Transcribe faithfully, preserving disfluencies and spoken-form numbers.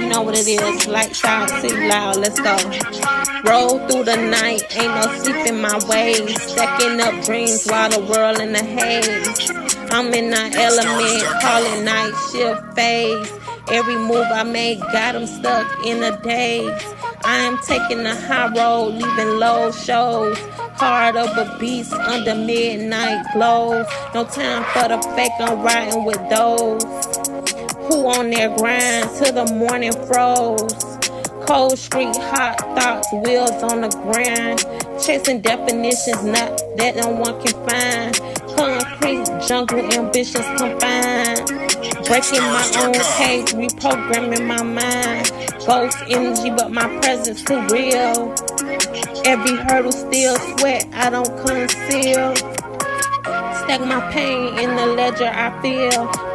You know what it is. Lights out, city loud, let's go. Roll through the night, ain't no sleep in my ways. Stacking up dreams while the world in the haze. I'm in the element, call it night shift phase. Every move I made got them stuck in a daze. I am taking the high road, leaving low shows. Heart of a beast under midnight glows. No time for the fake, I'm riding with those who on their grind till the morning froze. Cold street, hot thoughts, wheels on the grind. Chasing definitions not that no one can find. Concrete jungle ambitions combined. Breaking my own cage, reprogramming my mind. Ghost energy, but my presence too real. Every hurdle still sweat, I don't conceal. Stack my pain in the ledger I feel.